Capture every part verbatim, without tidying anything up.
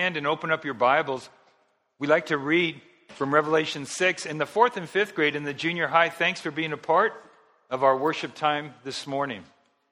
stand and open up your Bibles, we like to read from Revelation six. In the fourth and fifth grade in the junior high, thanks for being a part of our worship time this morning.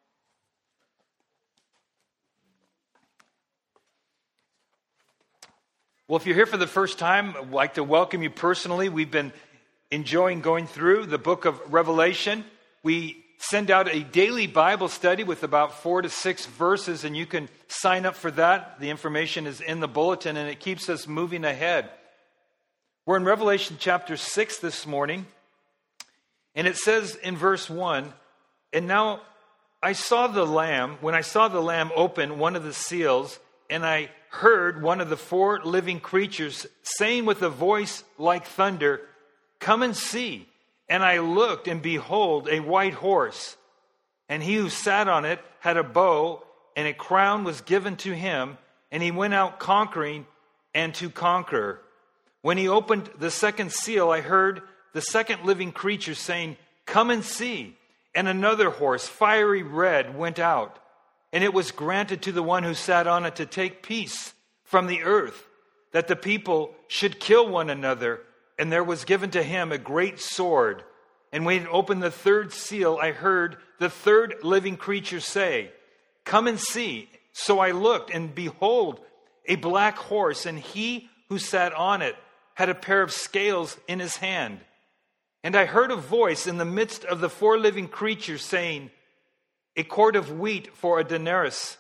Well, if you're here for the first time, I'd like to welcome you personally. We've been enjoying going through the book of Revelation. We send out a daily Bible study with about four to six verses, and you can sign up for that. The information is in the bulletin, and it keeps us moving ahead. We're in Revelation chapter six this morning, and it says in verse one, "And now I saw the Lamb, when I saw the Lamb open one of the seals, and I heard one of the four living creatures saying with a voice like thunder, 'Come and see.' And I looked, and behold, a white horse. And he who sat on it had a bow, and a crown was given to him. And he went out conquering and to conquer. When he opened the second seal, I heard the second living creature saying, 'Come and see.' And another horse, fiery red, went out. And it was granted to the one who sat on it to take peace from the earth, that the people should kill one another. And there was given to him a great sword. And when he opened the third seal, I heard the third living creature say, 'Come and see.' So I looked, and behold, a black horse, and he who sat on it had a pair of scales in his hand. And I heard a voice in the midst of the four living creatures saying, 'A quart of wheat for a denarius,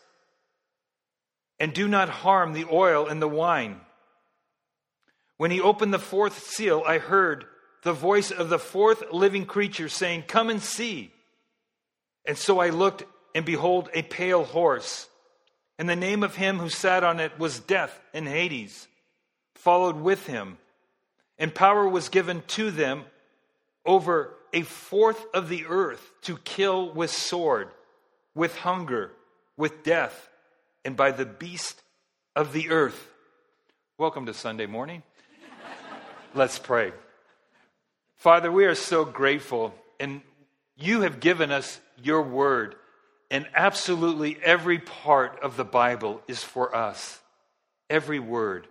and do not harm the oil and the wine.' When he opened the fourth seal, I heard the voice of the fourth living creature saying, 'Come and see.' And so I looked, and behold, a pale horse. And the name of him who sat on it was Death, and Hades followed with him. And power was given to them over a fourth of the earth to kill with sword, with hunger, with death, and by the beast of the earth." Welcome to Sunday morning. Let's pray. Father, we are so grateful, and you have given us your word, and absolutely every part of the Bible is for us. Every word.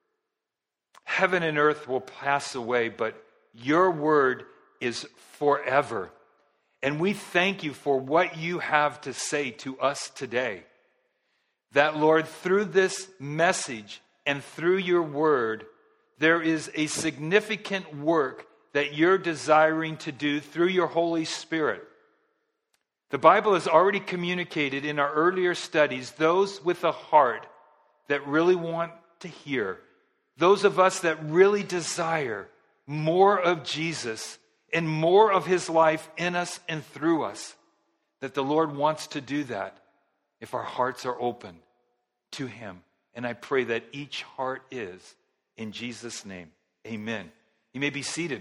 Heaven and earth will pass away, but your word is forever. And we thank you for what you have to say to us today. That, Lord, through this message and through your word, there is a significant work that you're desiring to do through your Holy Spirit. The Bible has already communicated in our earlier studies, those with a heart that really want to hear, those of us that really desire more of Jesus and more of his life in us and through us, that the Lord wants to do that if our hearts are open to him. And I pray that each heart is. In Jesus' name, amen. You may be seated.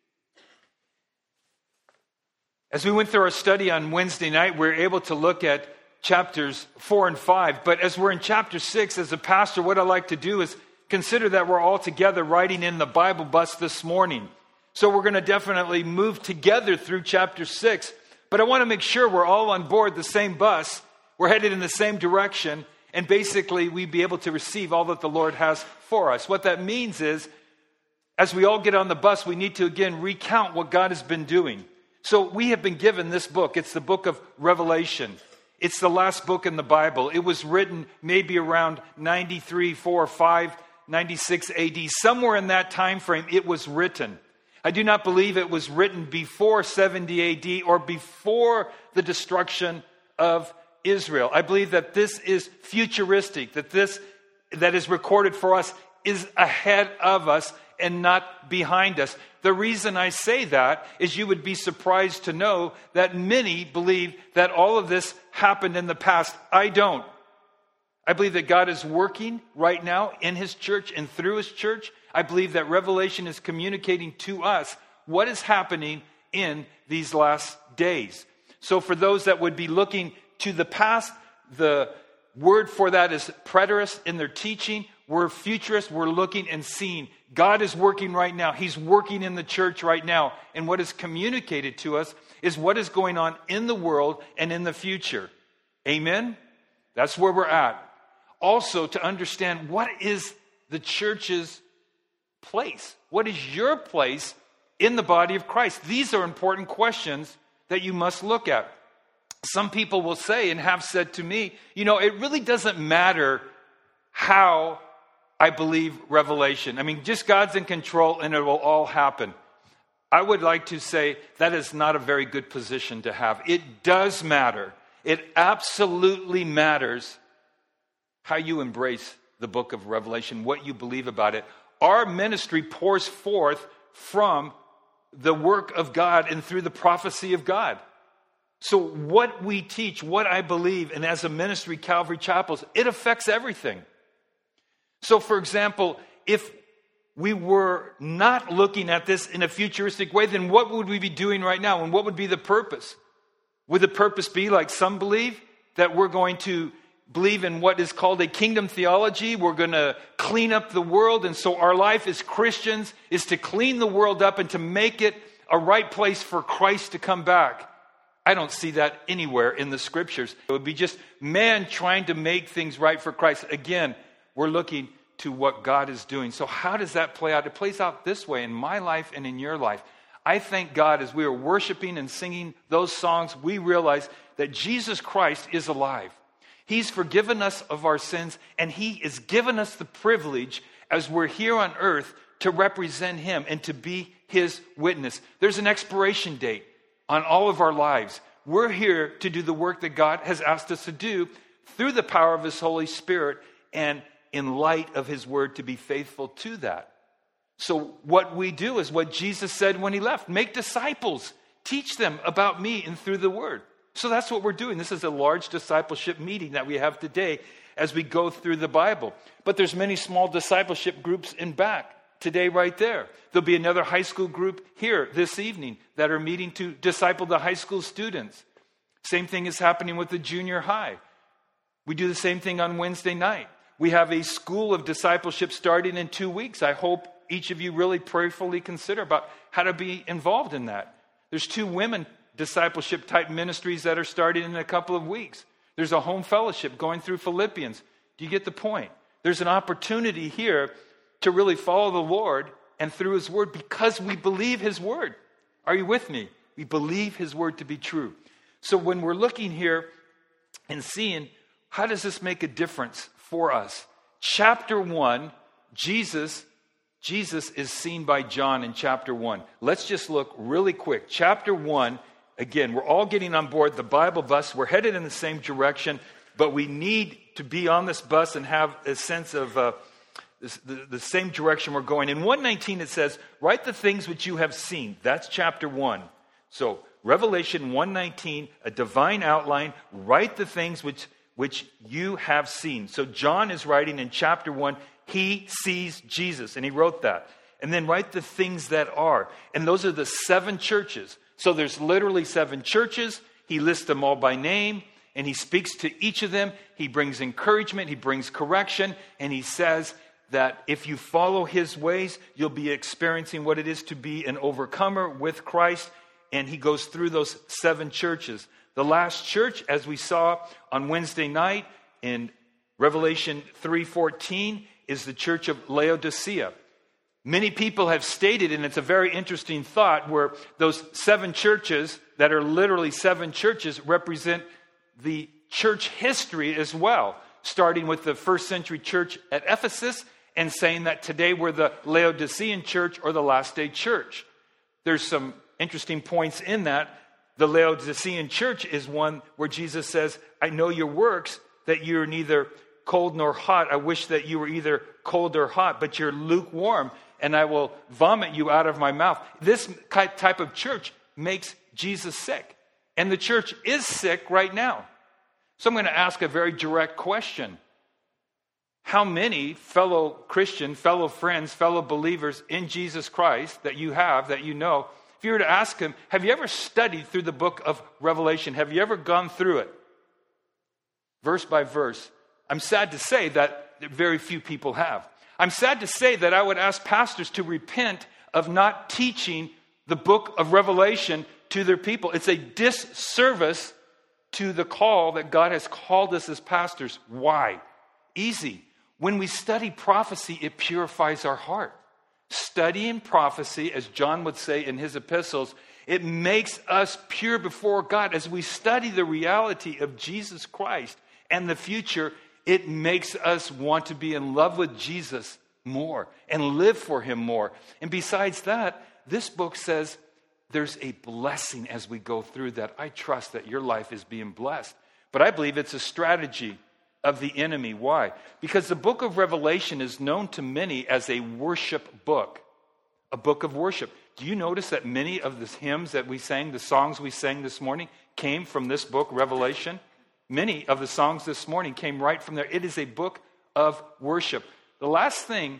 As we went through our study on Wednesday night, we were able to look at chapters four and five. But as we're in chapter six, as a pastor, what I like to do is consider that we're all together riding in the Bible bus this morning. So we're going to definitely move together through chapter six. But I want to make sure we're all on board the same bus. We're headed in the same direction. And basically, we be able to receive all that the Lord has for us. What that means is, as we all get on the bus, we need to again recount what God has been doing. So we have been given this book. It's the book of Revelation. It's the last book in the Bible. It was written maybe around ninety-three, four, five, ninety-six A D. Somewhere in that time frame, it was written. I do not believe it was written before seventy A D or before the destruction of Israel. I believe that this is futuristic, that this that is recorded for us is ahead of us and not behind us. The reason I say that is you would be surprised to know that many believe that all of this happened in the past. I don't. I believe that God is working right now in his church and through his church. I believe that Revelation is communicating to us what is happening in these last days. So for those that would be looking to the past, the word for that is preterist in their teaching. We're futurists. We're looking and seeing. God is working right now. He's working in the church right now. And what is communicated to us is what is going on in the world and in the future. Amen? That's where we're at. also to understand what is the church's place. What is your place in the body of Christ? These are important questions that you must look at. Some people will say and have said to me, you know, it really doesn't matter how I believe Revelation. I mean, just God's in control and it will all happen. I would like to say that is not a very good position to have. It does matter. It absolutely matters how you embrace the book of Revelation, what you believe about it. Our ministry pours forth from the work of God and through the prophecy of God. So what we teach, what I believe, and as a ministry, Calvary Chapels, it affects everything. So for example, if we were not looking at this in a futuristic way, then what would we be doing right now? And what would be the purpose? Would the purpose be, like some believe, that we're going to believe in what is called a kingdom theology? We're going to clean up the world. And so our life as Christians is to clean the world up and to make it a right place for Christ to come back. I don't see that anywhere in the scriptures. It would be just man trying to make things right for Christ. Again, we're looking to what God is doing. So how does that play out? It plays out this way in my life and in your life. I thank God as we are worshiping and singing those songs, we realize that Jesus Christ is alive. He's forgiven us of our sins, and he has given us the privilege as we're here on earth to represent him and to be his witness. There's an expiration date on all of our lives. We're here to do the work that God has asked us to do through the power of his Holy Spirit and in light of his word to be faithful to that. So what we do is what Jesus said when he left. Make disciples. Teach them about me and through the word. So that's what we're doing. This is a large discipleship meeting that we have today as we go through the Bible. But there's many small discipleship groups in back today right there. There'll be another high school group here this evening that are meeting to disciple the high school students. Same thing is happening with the junior high. We do the same thing on Wednesday night. We have a school of discipleship starting in two weeks. I hope each of you really prayerfully consider about how to be involved in that. There's two women discipleship type ministries that are starting in a couple of weeks. There's a home fellowship going through Philippians. Do you get the point? There's an opportunity here to really follow the Lord and through his word because we believe his word. Are you with me? We believe his word to be true. So when we're looking here and seeing how does this make a difference for us? Chapter one, Jesus, Jesus is seen by John in chapter one. Let's just look really quick. Chapter one, again, we're all getting on board the Bible bus. We're headed in the same direction, but we need to be on this bus and have a sense of uh, this, the, the same direction we're going. In one nineteen it says, write the things which you have seen. That's chapter one. So Revelation one nineteen, a divine outline, write the things which which you have seen. So John is writing in chapter one, he sees Jesus, and he wrote that. And then write the things that are. And those are the seven churches. So there's literally seven churches. He lists them all by name, and he speaks to each of them. He brings encouragement, he brings correction, and he says that if you follow his ways, you'll be experiencing what it is to be an overcomer with Christ. And he goes through those seven churches. The last church, as we saw on Wednesday night in Revelation three fourteen, is the church of Laodicea. Many people have stated, and it's a very interesting thought, where those seven churches that are literally seven churches represent the church history as well, starting with the first century church at Ephesus and saying that today we're the Laodicean church or the last day church. There's some interesting points in that. The Laodicean church is one where Jesus says, I know your works, that you're neither cold nor hot. I wish that you were either cold or hot, but you're lukewarm, and I will vomit you out of my mouth. This type of church makes Jesus sick. And the church is sick right now. So I'm going to ask a very direct question. How many fellow Christian, fellow friends, fellow believers in Jesus Christ that you have, that you know, if you were to ask him, have you ever studied through the book of Revelation? Have you ever gone through it? Verse by verse. I'm sad to say that very few people have. I'm sad to say that I would ask pastors to repent of not teaching the book of Revelation to their people. It's a disservice to the call that God has called us as pastors. Why? Easy. When we study prophecy, it purifies our heart. Studying prophecy, as John would say in his epistles, it makes us pure before God. As we study the reality of Jesus Christ and the future, it makes us want to be in love with Jesus more and live for him more. And besides that, this book says there's a blessing as we go through that. I trust that your life is being blessed. But I believe it's a strategy of the enemy. Why? Because the book of Revelation is known to many as a worship book, a book of worship. Do you notice that many of the hymns that we sang, the songs we sang this morning, came from this book, Revelation? Many of the songs this morning came right from there. It is a book of worship. The last thing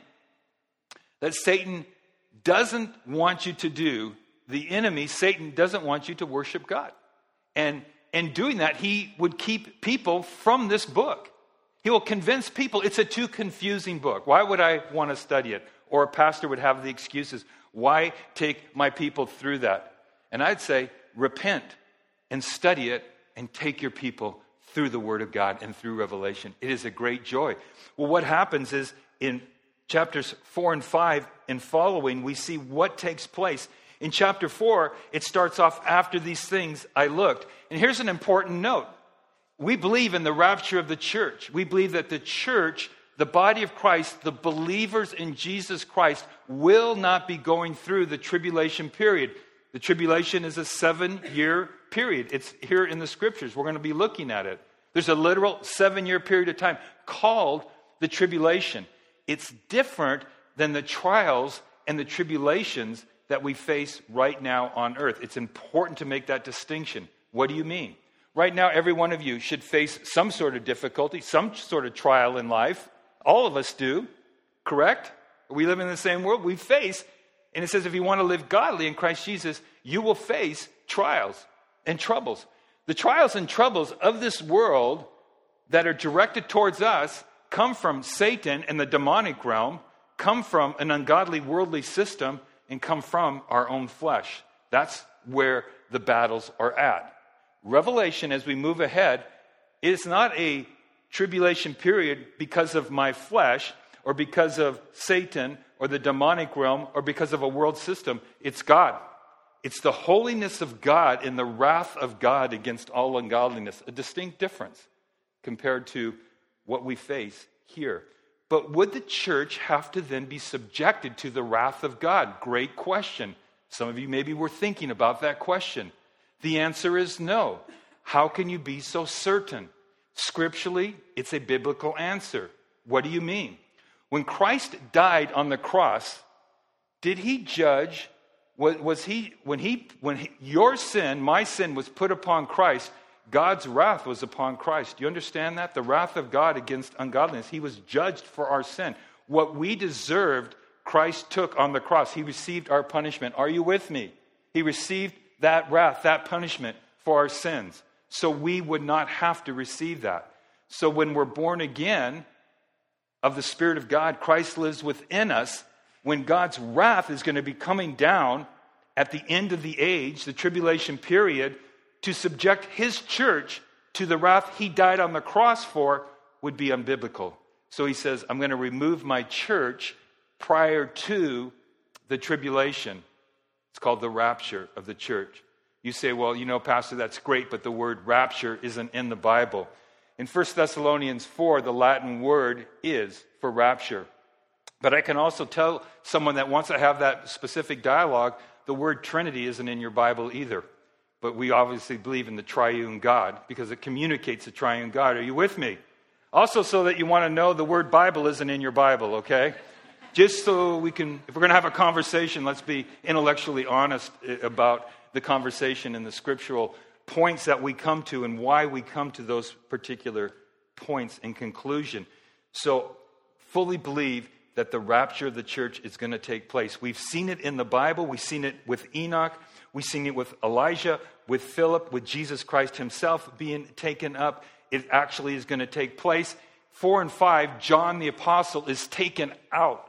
that Satan doesn't want you to do, the enemy, Satan, doesn't want you to worship God. And in doing that, he would keep people from this book. He will convince people it's a too confusing book. Why would I want to study it? Or a pastor would have the excuses. Why take my people through that? And I'd say, repent and study it and take your people through the Word of God and through Revelation. It is a great joy. Well, what happens is in chapters four and five and following, we see what takes place. In chapter four, it starts off, after these things I looked. And here's an important note. We believe in the rapture of the church. We believe that the church, the body of Christ, the believers in Jesus Christ, will not be going through the tribulation period. The tribulation is a seven-year period. It's here in the scriptures. We're going to be looking at it. There's a literal seven-year period of time called the tribulation. It's different than the trials and the tribulations that we face right now on earth. It's important to make that distinction. What do you mean? Right now, every one of you should face some sort of difficulty, some sort of trial in life. All of us do, correct? We live in the same world. We face, and it says if you want to live godly in Christ Jesus, you will face trials and troubles. The trials and troubles of this world that are directed towards us come from Satan and the demonic realm, come from an ungodly worldly system, and come from our own flesh. That's where the battles are at. Revelation, as we move ahead, is not a tribulation period because of my flesh or because of Satan or the demonic realm or because of a world system. It's God. It's the holiness of God and the wrath of God against all ungodliness. A distinct difference compared to what we face here. But would the church have to then be subjected to the wrath of God? Great question. Some of you maybe were thinking about that question. The answer is no. How can you be so certain? Scripturally, it's a biblical answer. What do you mean? When Christ died on the cross, did he judge, was, was he, when he, when he, your sin, my sin was put upon Christ, God's wrath was upon Christ. Do you understand that? The wrath of God against ungodliness. He was judged for our sin. What we deserved, Christ took on the cross. He received our punishment. Are you with me? He received that wrath, that punishment for our sins. So we would not have to receive that. So when we're born again of the Spirit of God, Christ lives within us. When God's wrath is going to be coming down at the end of the age, the tribulation period, to subject his church to the wrath he died on the cross for would be unbiblical. So he says, I'm going to remove my church prior to the tribulation. It's called the rapture of the church. You say, well, you know, Pastor, that's great, but the word rapture isn't in the Bible. In First Thessalonians four, the Latin word is for rapture. But I can also tell someone that wants to have that specific dialogue, the word Trinity isn't in your Bible either. But we obviously believe in the triune God because it communicates the triune God. Are you with me? Also, so that you want to know, the word Bible isn't in your Bible, okay? Just so we can, if we're going to have a conversation, let's be intellectually honest about the conversation and the scriptural points that we come to and why we come to those particular points in conclusion. So, fully believe that the rapture of the church is going to take place. We've seen it in the Bible. We've seen it with Enoch. We've seen it with Elijah, with Philip, with Jesus Christ himself being taken up. It actually is going to take place. Four and five, John the Apostle is taken out.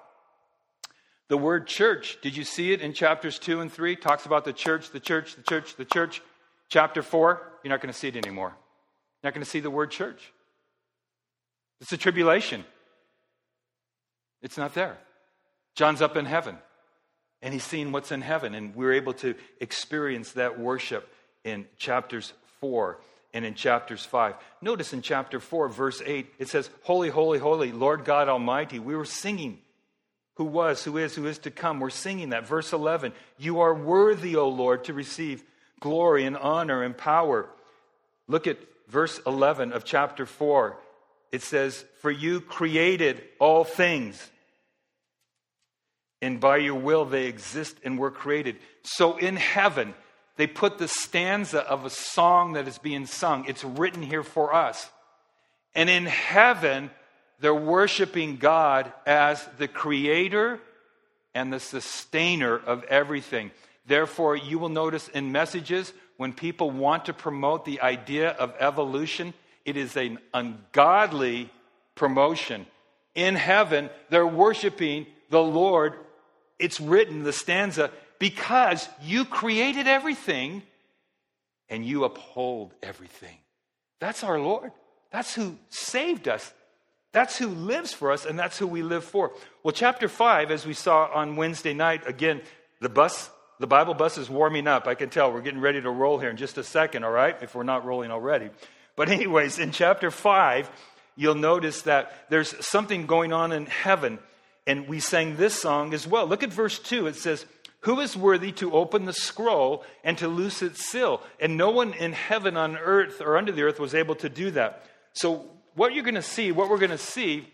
The word church, did you see it in chapters two and three? Talks about the church, the church, the church, the church. Chapter four, you're not going to see it anymore. You're not going to see the word church. It's a tribulation. It's not there. John's up in heaven, and he's seeing what's in heaven, and we're able to experience that worship in chapters four and in chapters five. Notice in chapter four, verse eight, it says, Holy, holy, holy, Lord God Almighty. We were singing, who was, who is, who is to come. We're singing that. Verse eleven, you are worthy, O Lord, to receive glory and honor and power. Look at verse eleven of chapter four. It says, for you created all things, and by your will they exist and were created. So in heaven, they put the stanza of a song that is being sung. It's written here for us. And in heaven, they're worshiping God as the creator and the sustainer of everything. Therefore, you will notice in messages, when people want to promote the idea of evolution, it is an ungodly promotion. In heaven, they're worshiping the Lord. It's written, the stanza, because you created everything and you uphold everything. That's our Lord. That's who saved us. That's who lives for us, and that's who we live for. Well, chapter five, as we saw on Wednesday night, again, the bus, the Bible bus is warming up. I can tell we're getting ready to roll here in just a second, all right, if we're not rolling already. But anyways, in chapter five, you'll notice that there's something going on in heaven. And we sang this song as well. Look at verse two. It says, who is worthy to open the scroll and to loose its seal? And no one in heaven, on earth, or under the earth was able to do that. So what you're going to see, what we're going to see,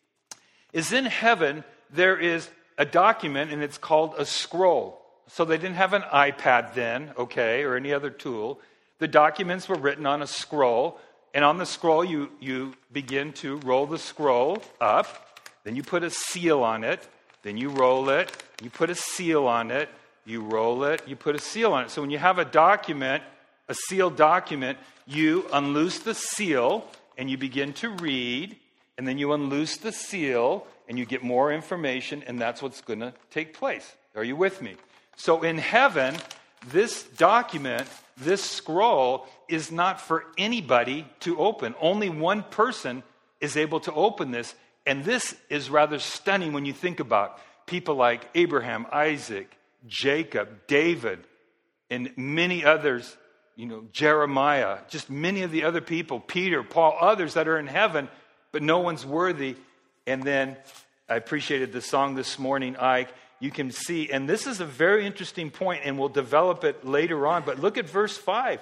is in heaven there is a document, and it's called a scroll. So they didn't have an iPad then, okay, or any other tool. The documents were written on a scroll, and on the scroll you, you begin to roll the scroll up, then you put a seal on it, then you roll it, you put a seal on it, you roll it, you put a seal on it. So when you have a document, a sealed document, you unloose the seal, and you begin to read, and then you unloose the seal, and you get more information, and that's what's going to take place. Are you with me? So in heaven, this document, this scroll, is not for anybody to open. Only one person is able to open this, and this is rather stunning when you think about people like Abraham, Isaac, Jacob, David, and many others, you know, Jeremiah, just many of the other people, Peter, Paul, others that are in heaven, but no one's worthy. And then I appreciated the song this morning, Ike. You can see, and this is a very interesting point, and we'll develop it later on, but look at verse five.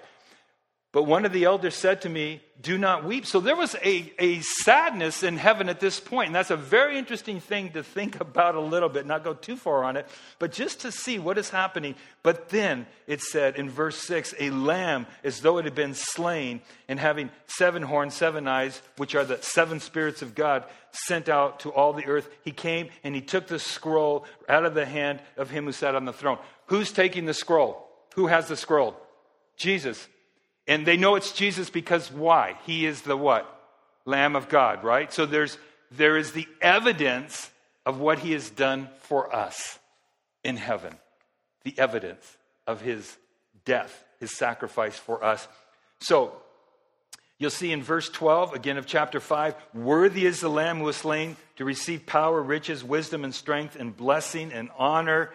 But one of the elders said to me, do not weep. So there was a, a sadness in heaven at this point. And that's a very interesting thing to think about a little bit, not go too far on it, but just to see what is happening. But then it said in verse six, a lamb as though it had been slain, and having seven horns, seven eyes, which are the seven spirits of God, sent out to all the earth. He came and he took the scroll out of the hand of him who sat on the throne. Who's taking the scroll? Who has the scroll? Jesus. And they know it's Jesus because why? He is the what? Lamb of God, right? So there's there is the evidence of what he has done for us in heaven. The evidence of his death, his sacrifice for us. So you'll see in verse twelve, again of chapter five, worthy is the Lamb who was slain to receive power, riches, wisdom, and strength, and blessing, and honor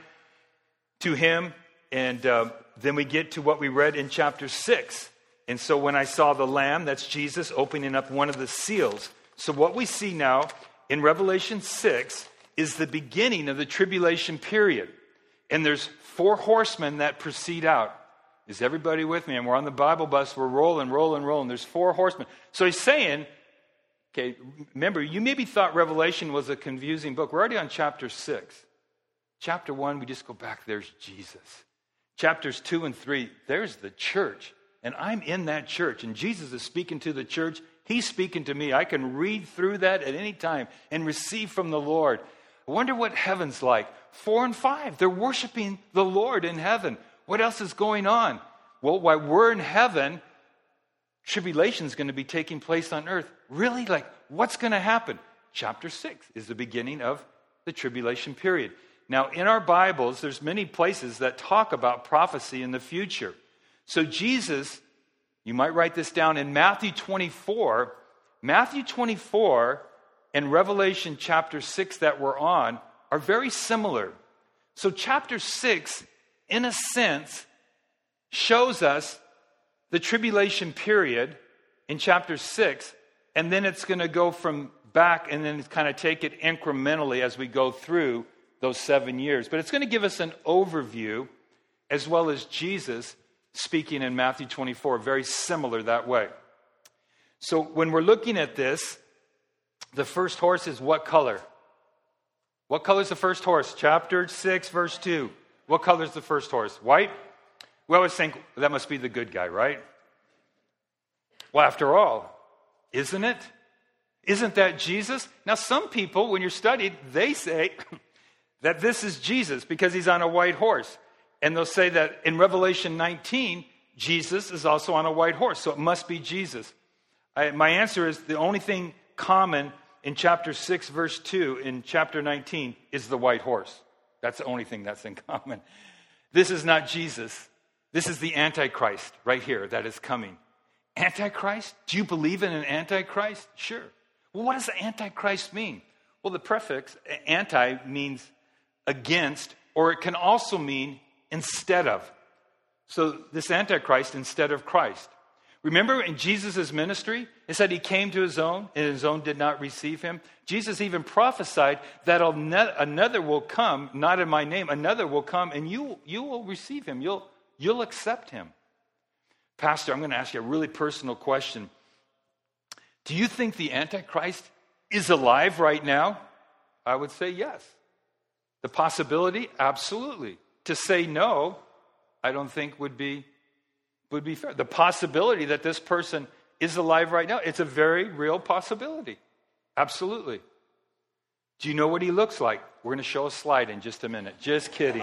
to him. And uh, then we get to what we read in chapter six. And so when I saw the Lamb, that's Jesus, opening up one of the seals. So what we see now in Revelation six is the beginning of the tribulation period. And there's four horsemen that proceed out. Is everybody with me? And we're on the Bible bus. We're rolling, rolling, rolling. There's four horsemen. So he's saying, okay, remember, you maybe thought Revelation was a confusing book. We're already on chapter six. Chapter one, we just go back. There's Jesus. Chapters two and three, there's the church. And I'm in that church, and Jesus is speaking to the church. He's speaking to me. I can read through that at any time and receive from the Lord. I wonder what heaven's like. Four and five, they're worshiping the Lord in heaven. What else is going on? Well, while we're in heaven, tribulation is going to be taking place on earth. Really? Like, what's going to happen? Chapter six is the beginning of the tribulation period. Now, in our Bibles, there's many places that talk about prophecy in the future. So Jesus, you might write this down in Matthew twenty-four. Matthew twenty-four and Revelation chapter six that we're on are very similar. So chapter six, in a sense, shows us the tribulation period in chapter six, and then it's going to go from back and then kind of take it incrementally as we go through those seven years. But it's going to give us an overview, as well as Jesus speaking in Matthew twenty-four, very similar that way. So when we're looking at this, the first horse is what color? What color is the first horse? Chapter six, verse two. What color is the first horse? White? We always think that must be the good guy, right? Well, after all, isn't it? Isn't that Jesus? Now, some people, when you're studied, they say that this is Jesus because he's on a white horse. And they'll say that in Revelation nineteen, Jesus is also on a white horse, so it must be Jesus. I, my answer is the only thing common in chapter six, verse two, in chapter nineteen, is the white horse. That's the only thing that's in common. This is not Jesus. This is the Antichrist right here that is coming. Antichrist? Do you believe in an Antichrist? Sure. Well, what does the Antichrist mean? Well, the prefix anti means against, or it can also mean instead of. So this Antichrist instead of Christ. Remember in Jesus' ministry, it said he came to his own, and his own did not receive him. Jesus even prophesied that another will come, not in my name, another will come, and you, you will receive him. You'll, you'll accept him. Pastor, I'm going to ask you a really personal question. Do you think the Antichrist is alive right now? I would say yes. The possibility? Absolutely. To say no, I don't think would be would be fair. The possibility that this person is alive right now, it's a very real possibility. Absolutely. Do you know what he looks like? We're going to show a slide in just a minute. Just kidding.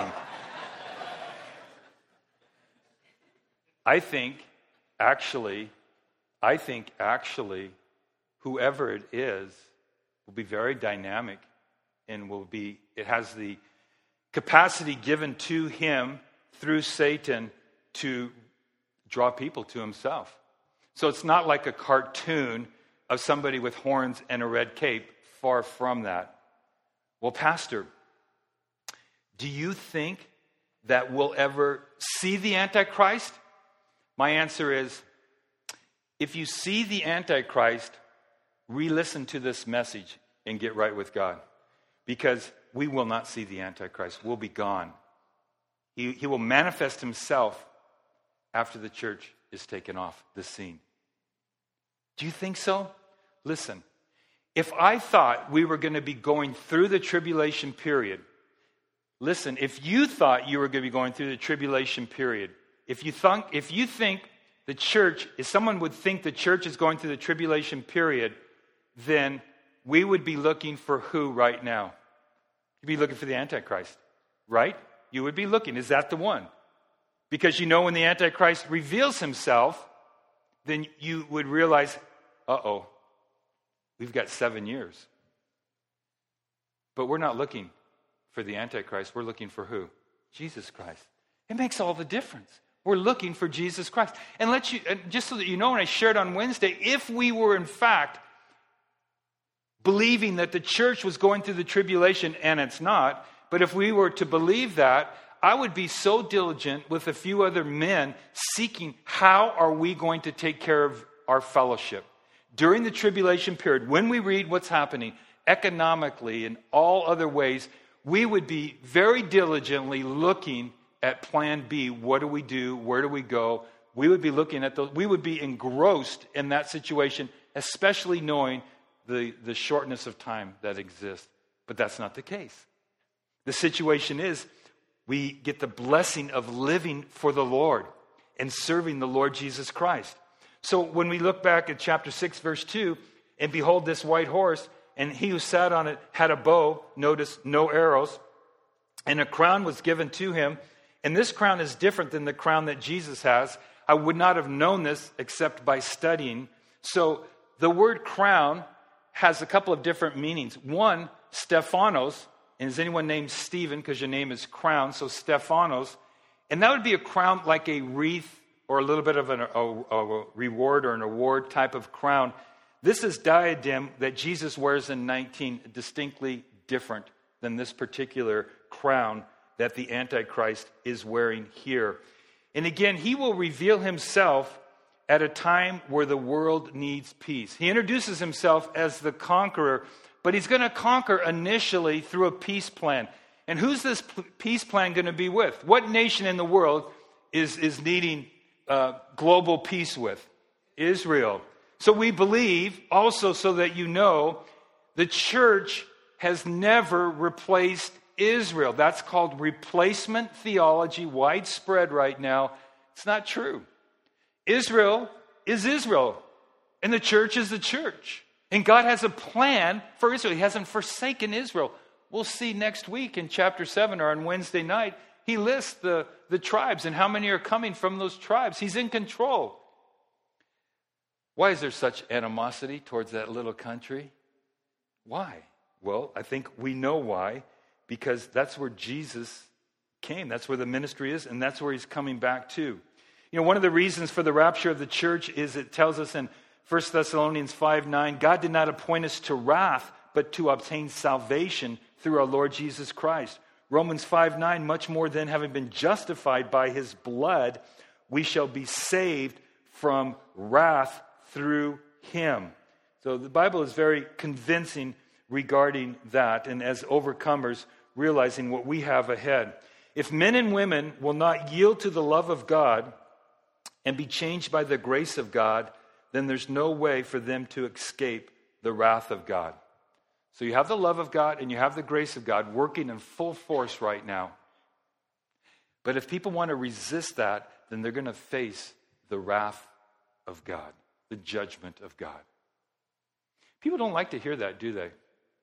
I think, actually, I think actually, whoever it is will be very dynamic and will be, it has the capacity given to him through Satan to draw people to himself. So it's not like a cartoon of somebody with horns and a red cape. Far from that. Well, Pastor, do you think that we'll ever see the Antichrist? My answer is, if you see the Antichrist, re-listen to this message and get right with God. Because we will not see the Antichrist. We'll be gone. He, he will manifest himself after the church is taken off the scene. Do you think so? Listen, if I thought we were going to be going through the tribulation period, listen, if you thought you were going to be going through the tribulation period, if you think, if you think the church, if someone would think the church is going through the tribulation period, then we would be looking for who right now? You'd be looking for the Antichrist, right? You would be looking. Is that the one? Because you know when the Antichrist reveals himself, then you would realize, uh-oh, we've got seven years. But we're not looking for the Antichrist. We're looking for who? Jesus Christ. It makes all the difference. We're looking for Jesus Christ. And let you, just so that you know, when I shared on Wednesday, if we were in fact believing that the church was going through the tribulation, and it's not, but if we were to believe that, I would be so diligent with a few other men seeking how are we going to take care of our fellowship. During the tribulation period, when we read what's happening economically and all other ways, we would be very diligently looking at plan B. What do we do? Where do we go? We would be looking at those. We would be engrossed in that situation, especially knowing the, the shortness of time that exists. But that's not the case. The situation is we get the blessing of living for the Lord and serving the Lord Jesus Christ. So when we look back at chapter six, verse two, and behold this white horse, and he who sat on it had a bow, notice no arrows, and a crown was given to him. And this crown is different than the crown that Jesus has. I would not have known this except by studying. So the word crown has a couple of different meanings. One, Stephanos. And is anyone named Stephen? Because your name is crown. So Stephanos. And that would be a crown like a wreath or a little bit of an, a, a reward or an award type of crown This is diadem that Jesus wears in nineteen, distinctly different than this particular crown that the Antichrist is wearing here. And again, he will reveal himself at a time where the world needs peace. He introduces himself as the conqueror, but he's going to conquer initially through a peace plan. And who's this peace plan going to be with? What nation in the world is, is needing uh, global peace with? Israel. So we believe, also so that you know, the church has never replaced Israel. That's called replacement theology, widespread right now. It's not true. Israel is Israel, and the church is the church. And God has a plan for Israel. He hasn't forsaken Israel. We'll see next week in chapter seven or on Wednesday night, he lists the, the tribes and how many are coming from those tribes. He's in control. Why is there such animosity towards that little country? Why? Well, I think we know why. Because that's where Jesus came. That's where the ministry is, and that's where he's coming back to. You know, one of the reasons for the rapture of the church is it tells us in First Thessalonians five nine, God did not appoint us to wrath, but to obtain salvation through our Lord Jesus Christ. Romans five nine, much more than having been justified by his blood, we shall be saved from wrath through him. So the Bible is very convincing regarding that, and as overcomers, realizing what we have ahead. If men and women will not yield to the love of God and be changed by the grace of God, then there's no way for them to escape the wrath of God. So you have the love of God and you have the grace of God working in full force right now. But if people want to resist that, then they're going to face the wrath of God, the judgment of God. People don't like to hear that, do they?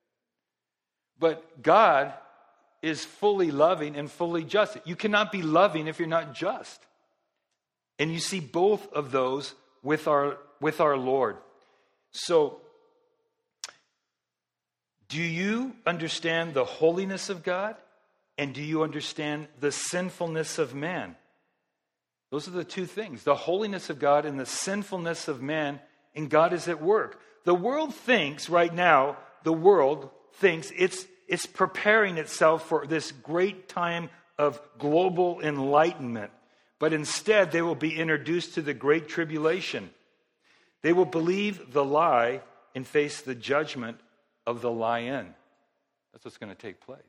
But God is fully loving and fully just. You cannot be loving if you're not just. And you see both of those with our with our Lord. So, do you understand the holiness of God? And do you understand the sinfulness of man? Those are the two things. The holiness of God and the sinfulness of man, and God is at work. The world thinks right now, the world thinks it's it's preparing itself for this great time of global enlightenment. But instead, they will be introduced to the great tribulation. They will believe the lie and face the judgment of the lion. That's what's going to take place.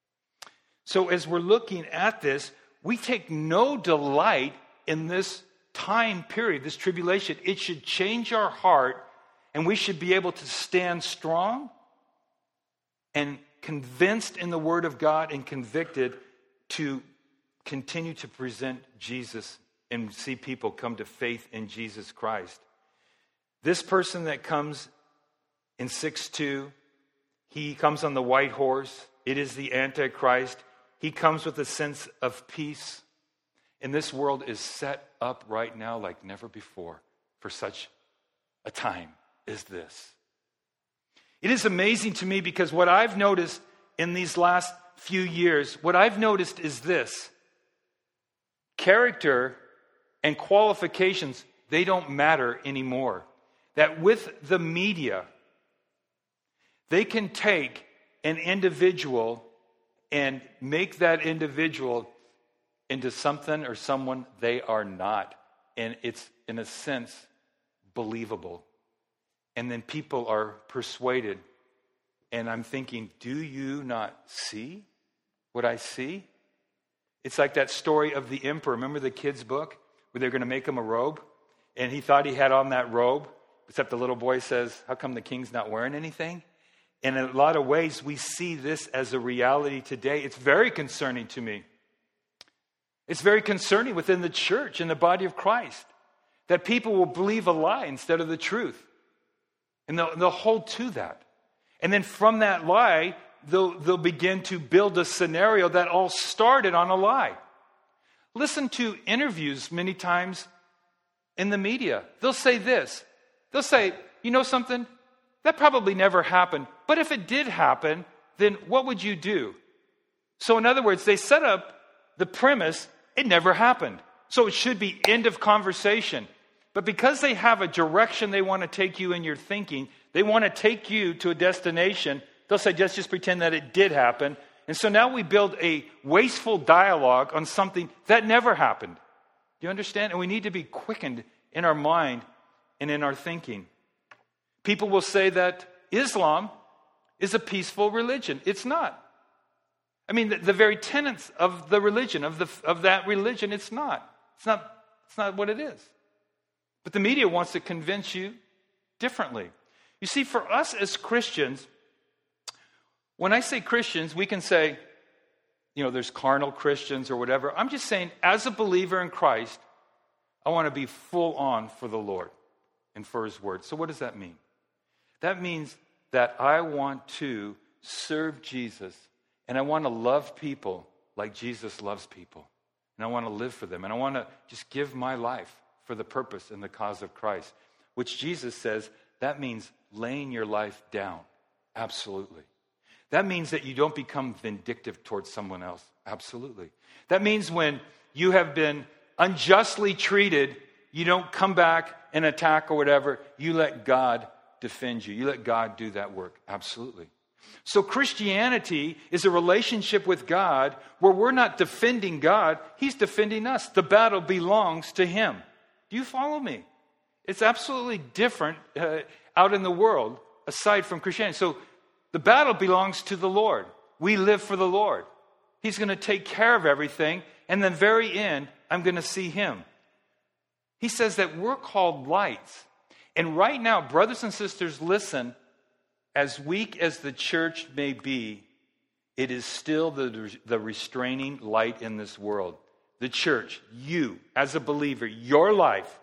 So as we're looking at this, we take no delight in this time period, this tribulation. It should change our heart, and we should be able to stand strong and convinced in the Word of God and convicted to continue to present Jesus and see people come to faith in Jesus Christ. This person that comes in six two, he comes on the white horse. It is the Antichrist. He comes with a sense of peace. And this world is set up right now like never before for such a time as this. It is amazing to me because what I've noticed in these last few years, what I've noticed is this. Character and qualifications, they don't matter anymore. That with the media, they can take an individual and make that individual into something or someone they are not. And it's, in a sense, believable. And then people are persuaded. And I'm thinking, do you not see what I see? It's like that story of the emperor. Remember the kids' book where they're going to make him a robe? And he thought he had on that robe, except the little boy says, how come the king's not wearing anything? And in a lot of ways, we see this as a reality today. It's very concerning to me. It's very concerning within the church, in the body of Christ, that people will believe a lie instead of the truth. And they'll, they'll hold to that. And then from that lie, they'll, they'll begin to build a scenario that all started on a lie. Listen to interviews many times in the media. They'll say this. They'll say, you know something? That probably never happened. But if it did happen, then what would you do? So in other words, they set up the premise, it never happened. So it should be end of conversation. But because they have a direction they want to take you in your thinking, they want to take you to a destination, they'll say, just, just pretend that it did happen. And so now we build a wasteful dialogue on something that never happened. Do you understand? And we need to be quickened in our mind and in our thinking. People will say that Islam is a peaceful religion. It's not. I mean, the, the very tenets of the religion, of the of that religion, it's not. It's not. It's not what it is. But the media wants to convince you differently. You see, for us as Christians, when I say Christians, we can say, you know, there's carnal Christians or whatever. I'm just saying, as a believer in Christ, I want to be full on for the Lord and for His Word. So what does that mean? That means that I want to serve Jesus, and I want to love people like Jesus loves people. And I want to live for them. And I want to just give my life for the purpose and the cause of Christ, which Jesus says that means laying your life down. Absolutely. That means that you don't become vindictive towards someone else. Absolutely. That means when you have been unjustly treated, you don't come back and attack or whatever. You let God defend you. You let God do that work. Absolutely. So Christianity is a relationship with God where we're not defending God. He's defending us. The battle belongs to Him. Do you follow me? It's absolutely different uh, out in the world aside from Christianity. So the battle belongs to the Lord. We live for the Lord. He's going to take care of everything. And then very end, I'm going to see Him. He says that we're called lights. And right now, brothers and sisters, listen, as weak as the church may be, it is still the, the restraining light in this world. The church, you, as a believer, your life,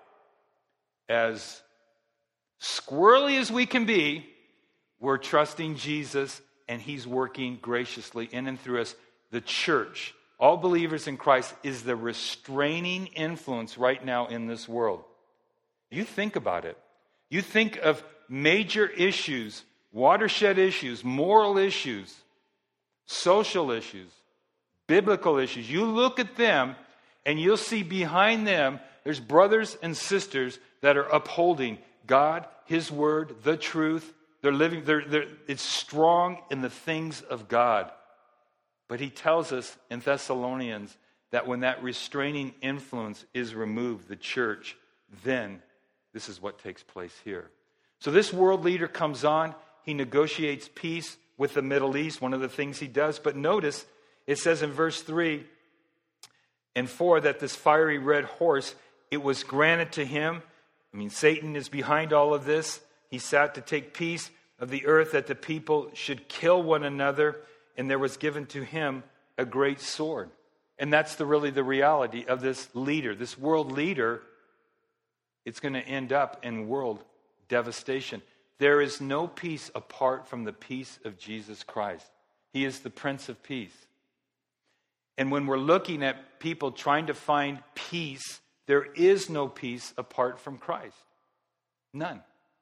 as squirrely as we can be, we're trusting Jesus, and He's working graciously in and through us. The church, all believers in Christ, is the restraining influence right now in this world. You think about it. You think of major issues, watershed issues, moral issues, social issues, biblical issues. You look at them and you'll see behind them, there's brothers and sisters that are upholding God, His Word, the truth. They're living, they're, they're, it's strong in the things of God. But he tells us in Thessalonians that when that restraining influence is removed, the church, then this is what takes place here. So this world leader comes on. He negotiates peace with the Middle East, one of the things he does. But notice, it says in verse three and four that this fiery red horse, it was granted to him. I mean, Satan is behind all of this. He sat to take peace of the earth, that the people should kill one another, and there was given to him a great sword. And that's the really the reality of this leader, this world leader. It's going to end up in world devastation. There is no peace apart from the peace of Jesus Christ. He is the Prince of Peace. And when we're looking at people trying to find peace, there is no peace apart from Christ. None.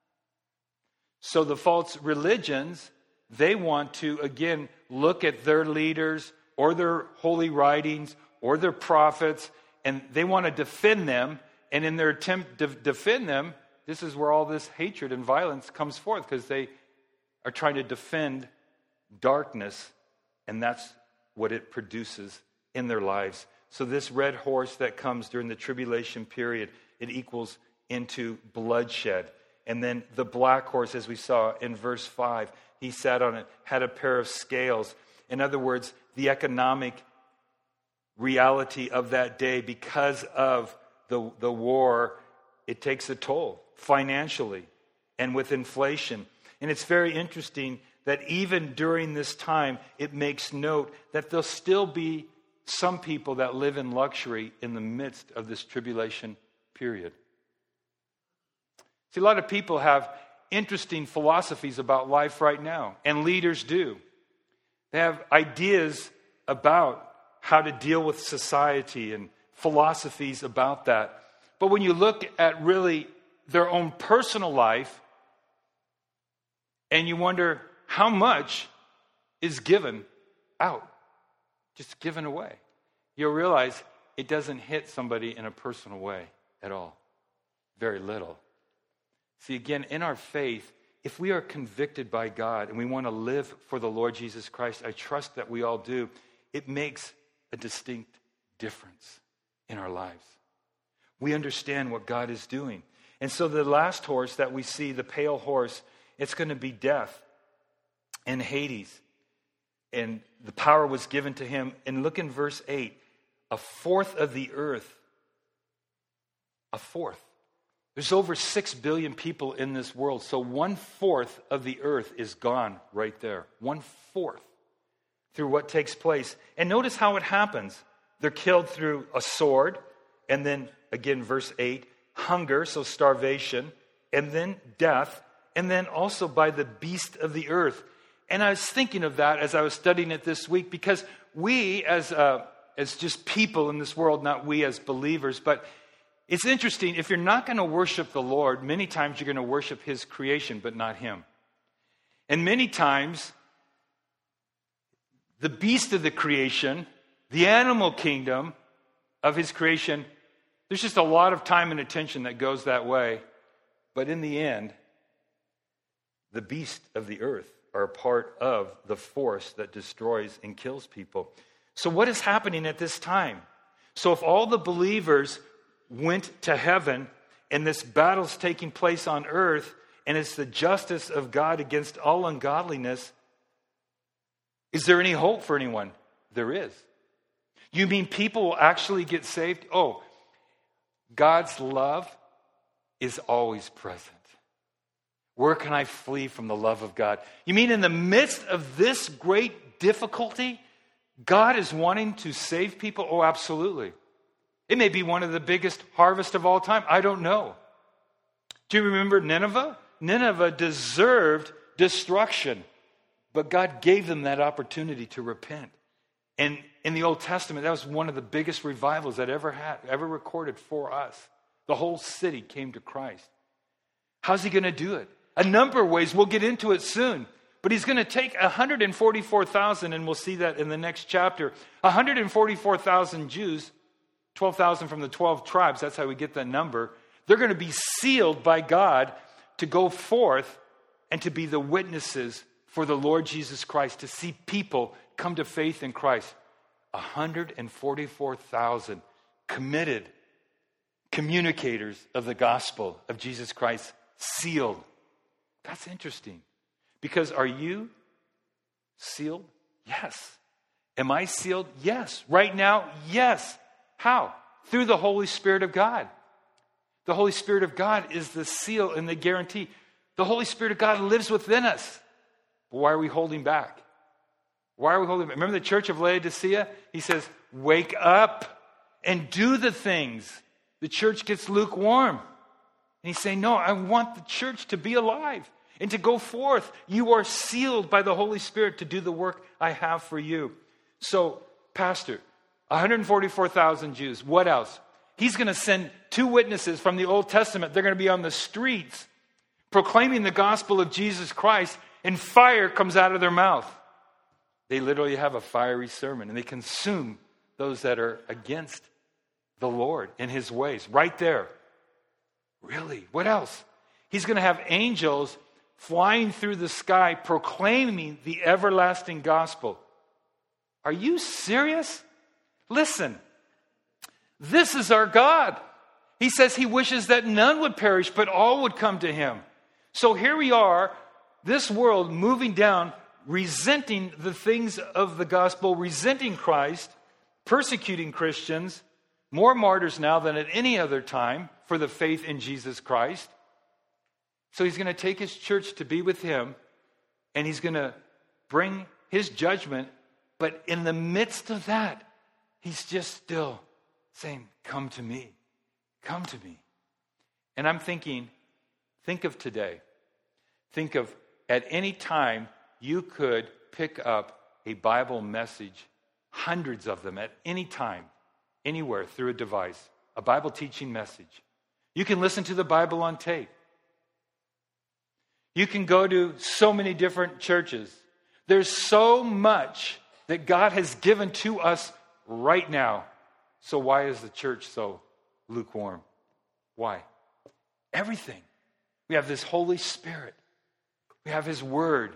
So the false religions, they want to, again, look at their leaders or their holy writings or their prophets, and they want to defend them. And in their attempt to defend them, this is where all this hatred and violence comes forth, because they are trying to defend darkness, and that's what it produces in their lives. So this red horse that comes during the tribulation period, it equals into bloodshed. And then the black horse, as we saw in verse five, he sat on it, had a pair of scales. In other words, the economic reality of that day, because of the, the war, it takes a toll financially and with inflation. And it's very interesting that even during this time, it makes note that there'll still be some people that live in luxury in the midst of this tribulation period. See, a lot of people have interesting philosophies about life right now, and leaders do. They have ideas about how to deal with society and philosophies about that. But when you look at really their own personal life, and you wonder how much is given out, just given away, you'll realize it doesn't hit somebody in a personal way at all. very little. See, again, in our faith, if we are convicted by God and we want to live for the Lord Jesus Christ, I trust that we all do, it makes a distinct difference in our lives. We understand what God is doing. And so the last horse that we see, the pale horse, it's going to be death and Hades. And the power was given to him. And look in verse eight. A fourth of the earth. A fourth. There's over six billion people in this world. So one fourth of the earth is gone right there. One fourth through what takes place. And notice how it happens. They're killed through a sword. And then, again, verse eight, hunger, so starvation. And then death. And then also by the beast of the earth. And I was thinking of that as I was studying it this week, because we as uh, as just people in this world, not we as believers, but it's interesting, if you're not going to worship the Lord, many times you're going to worship his creation, but not him. And many times, the beast of the creation, the animal kingdom of his creation, there's just a lot of time and attention that goes that way. But in the end, the beast of the earth are a part of the force that destroys and kills people. So what is happening at this time? So if all the believers went to heaven and this battle's taking place on earth and it's the justice of God against all ungodliness, is there any hope for anyone? There is. You mean people will actually get saved? Oh, God's love is always present. Where can I flee from the love of God? You mean in the midst of this great difficulty, God is wanting to save people? Oh, absolutely. It may be one of the biggest harvests of all time. I don't know. Do you remember Nineveh? Nineveh deserved destruction, but God gave them that opportunity to repent. And in the Old Testament, that was one of the biggest revivals that ever had, ever recorded for us. The whole city came to Christ. How's he going to do it? A number of ways. We'll get into it soon. But he's going to take one hundred forty-four thousand, and we'll see that in the next chapter. one hundred forty-four thousand Jews, twelve thousand from the twelve tribes, that's how we get that number. They're going to be sealed by God to go forth and to be the witnesses for the Lord Jesus Christ, to see people come to faith in Christ. one hundred forty-four thousand committed communicators of the gospel of Jesus Christ, sealed. That's interesting. Because are you sealed? Yes. Am I sealed? Yes. Right now? Yes. How? Through the Holy Spirit of God. The Holy Spirit of God is the seal and the guarantee. The Holy Spirit of God lives within us. But why are we holding back? Why are we holding back? Remember the church of Laodicea? He says, wake up and do the things. The church gets lukewarm. And he's saying, no, I want the church to be alive and to go forth. You are sealed by the Holy Spirit to do the work I have for you. So, Pastor, one hundred forty-four thousand Jews. What else? He's going to send two witnesses from the Old Testament. They're going to be on the streets proclaiming the gospel of Jesus Christ, and fire comes out of their mouth. They literally have a fiery sermon, and they consume those that are against the Lord and his ways. Right there. Really? What else? He's going to have angels flying through the sky proclaiming the everlasting gospel. Are you serious? Listen, this is our God. He says he wishes that none would perish, but all would come to him. So here we are, this world moving down, resenting the things of the gospel, resenting Christ, persecuting Christians, more martyrs now than at any other time for the faith in Jesus Christ. So he's going to take his church to be with him, and he's going to bring his judgment. But in the midst of that, he's just still saying, come to me, come to me. And I'm thinking, think of today. Think of at any time you could pick up a Bible message, hundreds of them at any time, anywhere through a device, a Bible teaching message. You can listen to the Bible on tape. You can go to so many different churches. There's so much that God has given to us right now. So why is the church so lukewarm? Why? everything. We have this Holy Spirit. We have his word.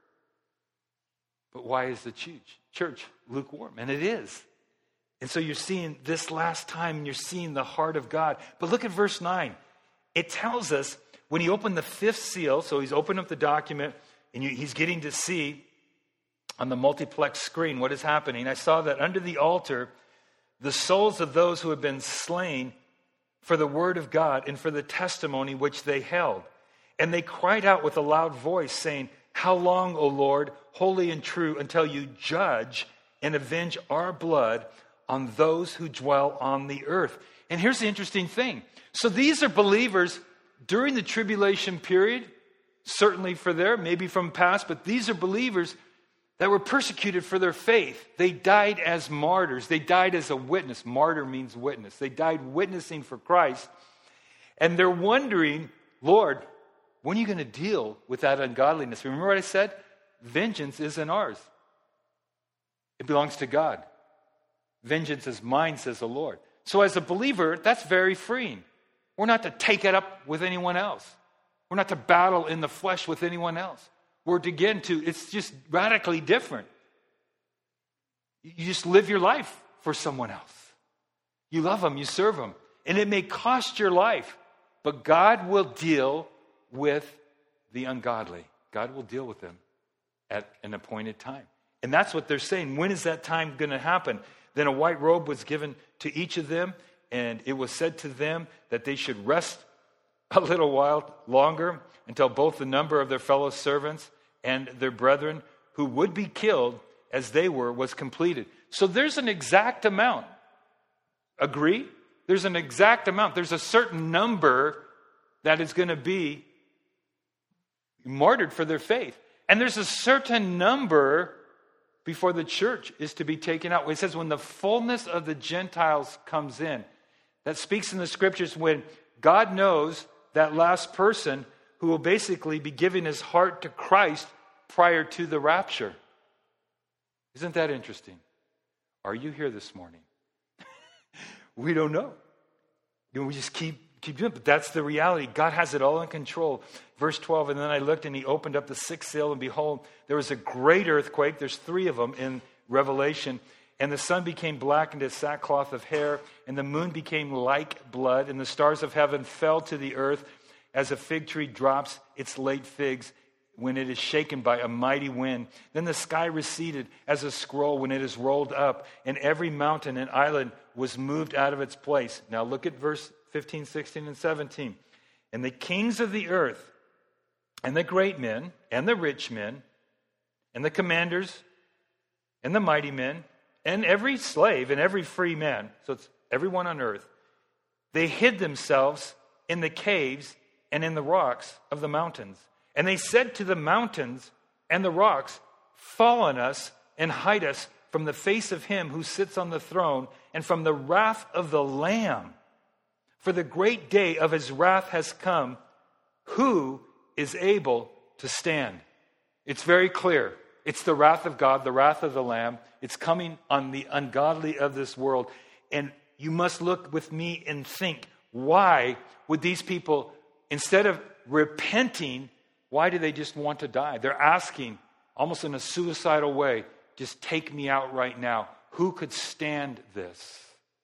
But why is the church, church lukewarm? And it is. And so you're seeing this last time, and you're seeing the heart of God. But look at verse nine. It tells us when he opened the fifth seal, so he's opened up the document, and you, he's getting to see on the multiplex screen what is happening. I saw that under the altar, the souls of those who had been slain for the word of God and for the testimony which they held. And they cried out with a loud voice, saying, "How long, O Lord, holy and true, until you judge and avenge our blood on those who dwell on the earth?" And here's the interesting thing. So these are believers during the tribulation period, certainly for their, maybe from past, but these are believers that were persecuted for their faith. They died as martyrs. They died as a witness. Martyr means witness. They died witnessing for Christ. And they're wondering, Lord, when are you going to deal with that ungodliness? Remember what I said? Vengeance isn't ours. It belongs to God. Vengeance is mine, says the Lord. So as a believer, that's very freeing. We're not to take it up with anyone else. We're not to battle in the flesh with anyone else. We're to get into, it's just radically different. You just live your life for someone else. You love them, you serve them. And it may cost your life, but God will deal with the ungodly. God will deal with them at an appointed time. And that's what they're saying. When is that time going to happen? Then a white robe was given to each of them, and it was said to them that they should rest a little while longer until both the number of their fellow servants and their brethren who would be killed as they were was completed. So there's an exact amount. Agree? There's an exact amount. There's a certain number that is going to be martyred for their faith. And there's a certain number before the church is to be taken out. It says when the fullness of the Gentiles comes in. That speaks in the scriptures when God knows that last person who will basically be giving his heart to Christ prior to the rapture. Isn't that interesting? Are you here this morning? We don't know. You know, we just keep keep doing it, but that's the reality. God has it all in control. Verse twelve, and then I looked and he opened up the sixth seal, and behold, there was a great earthquake. There's three of them in Revelation. And the sun became blackened as sackcloth of hair, and the moon became like blood, and the stars of heaven fell to the earth as a fig tree drops its late figs when it is shaken by a mighty wind. Then the sky receded as a scroll when it is rolled up, and every mountain and island was moved out of its place. Now look at verse fifteen, sixteen, and seventeen. And the kings of the earth, and the great men, and the rich men, and the commanders, and the mighty men, and every slave and every free man, so it's everyone on earth, they hid themselves in the caves and in the rocks of the mountains. And they said to the mountains and the rocks, "Fall on us and hide us from the face of him who sits on the throne and from the wrath of the Lamb. For the great day of his wrath has come. Who is able to stand?" It's very clear. It's the wrath of God, the wrath of the Lamb. It's coming on the ungodly of this world. And you must look with me and think, why would these people, instead of repenting, why do they just want to die? They're asking, almost in a suicidal way, just take me out right now. Who could stand this?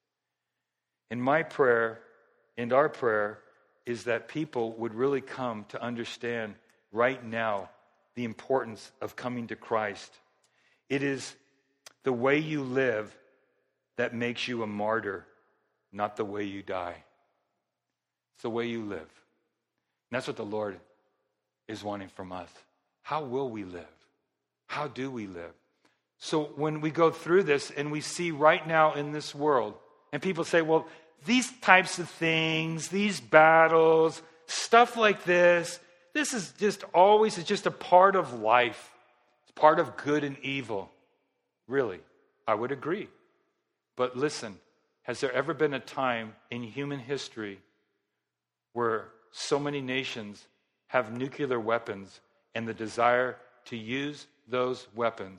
And my prayer and our prayer is that people would really come to understand right now the importance of coming to Christ. It is the way you live that makes you a martyr, not the way you die. It's the way you live. And that's what the Lord is wanting from us. How will we live? How do we live? So when we go through this and we see right now in this world, and people say, well, these types of things, these battles, stuff like this, this is just always, it's just a part of life. It's part of good and evil. Really, I would agree. But listen, has there ever been a time in human history where so many nations have nuclear weapons and the desire to use those weapons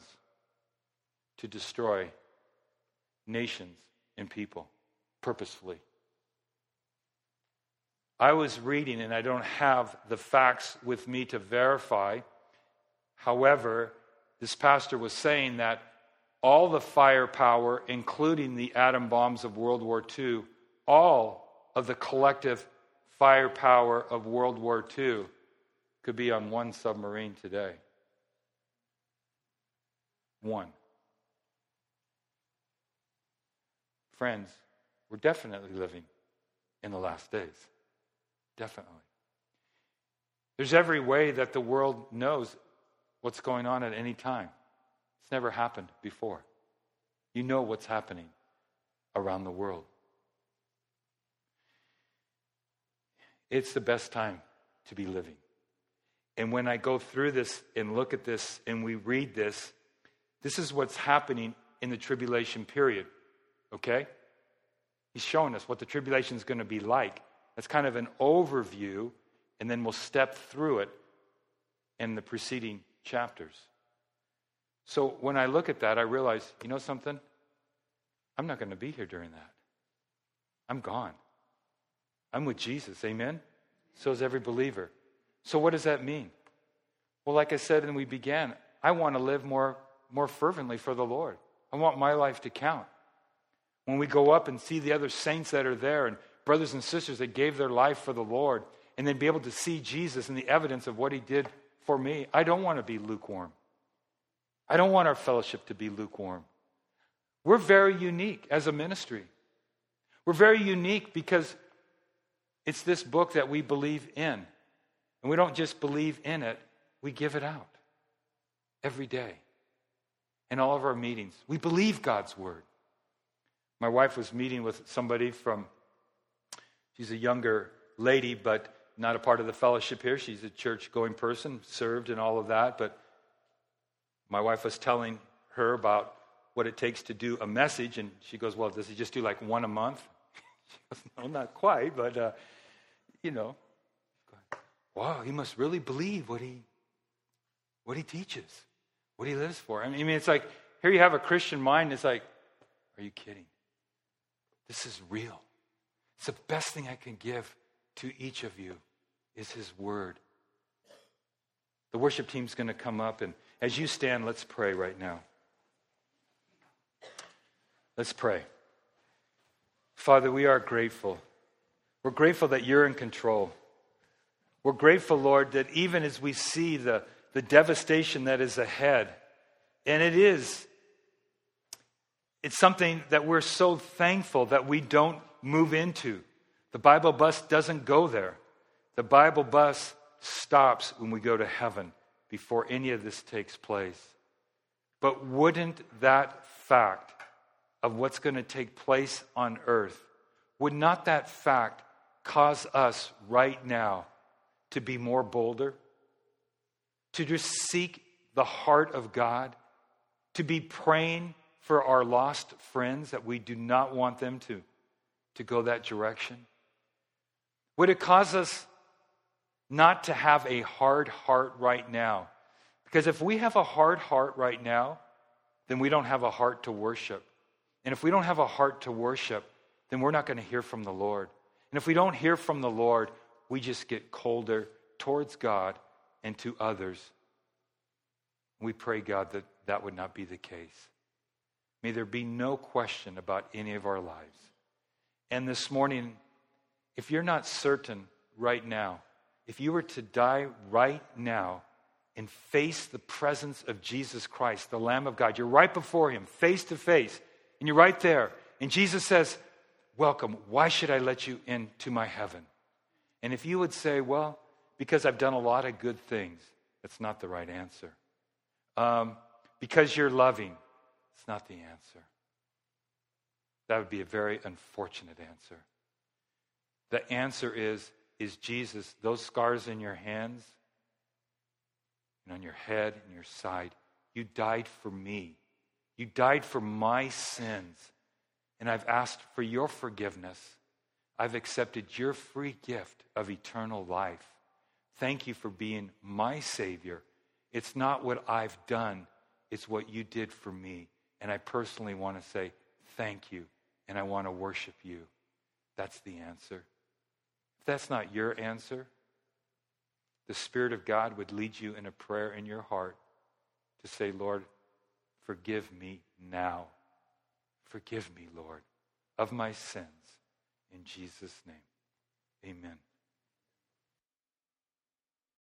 to destroy nations and people purposefully? I was reading, and I don't have the facts with me to verify. However, this pastor was saying that all the firepower, including the atom bombs of World War Two, all of the collective firepower of World War Two could be on one submarine today. One. Friends, we're definitely living in the last days. Definitely. There's every way that the world knows what's going on at any time. It's never happened before. You know what's happening around the world. It's the best time to be living. And when I go through this and look at this and we read this, this is what's happening in the tribulation period. Okay? He's showing us what the tribulation is going to be like. That's kind of an overview, and then we'll step through it in the preceding chapters. So when I look at that, I realize, you know something? I'm not going to be here during that. I'm gone. I'm with Jesus, amen? So is every believer. So what does that mean? Well, like I said when we began, I want to live more, more fervently for the Lord. I want my life to count. When we go up and see the other saints that are there and brothers and sisters that gave their life for the Lord, and then be able to see Jesus and the evidence of what he did for me, I don't want to be lukewarm. I don't want our fellowship to be lukewarm. We're very unique as a ministry. We're very unique because it's this book that we believe in. And we don't just believe in it, we give it out every day. In all of our meetings, we believe God's word. My wife was meeting with somebody from, she's a younger lady, but not a part of the fellowship here. She's a church-going person, served and all of that. But my wife was telling her about what it takes to do a message, and she goes, well, does he just do like one a month? She goes, no, not quite, but, uh, you know. Wow, he must really believe what he, what he teaches, what he lives for. I mean, it's like, here you have a Christian mind, it's like, are you kidding? This is real. It's the best thing I can give to each of you is his word. The worship team's going to come up, and as you stand, let's pray right now. Let's pray. Father, we are grateful. We're grateful that you're in control. We're grateful, Lord, that even as we see the, the devastation that is ahead, and it is, it's something that we're so thankful that we don't move into. The Bible bus doesn't go there. The Bible bus stops when we go to heaven before any of this takes place. But wouldn't that fact of what's going to take place on earth, would not that fact cause us right now to be more bolder? To just seek the heart of God? To be praying for our lost friends that we do not want them to, to go that direction? Would it cause us not to have a hard heart right now? Because if we have a hard heart right now, then we don't have a heart to worship. And if we don't have a heart to worship, then we're not going to hear from the Lord. And if we don't hear from the Lord, we just get colder towards God and to others. We pray, God, that that would not be the case. May there be no question about any of our lives. And this morning, if you're not certain right now, if you were to die right now and face the presence of Jesus Christ, the Lamb of God, you're right before him, face to face, and you're right there. And Jesus says, welcome, why should I let you into my heaven? And if you would say, well, because I've done a lot of good things, that's not the right answer. Um, because you're loving, it's not the answer. That would be a very unfortunate answer. The answer is, is Jesus, those scars in your hands and on your head and your side, you died for me. You died for my sins. And I've asked for your forgiveness. I've accepted your free gift of eternal life. Thank you for being my Savior. It's not what I've done, it's what you did for me. And I personally want to say thank you, and I want to worship you. That's the answer. If that's not your answer, the Spirit of God would lead you in a prayer in your heart to say, Lord, forgive me now. Forgive me, Lord, of my sins. In Jesus' name, amen.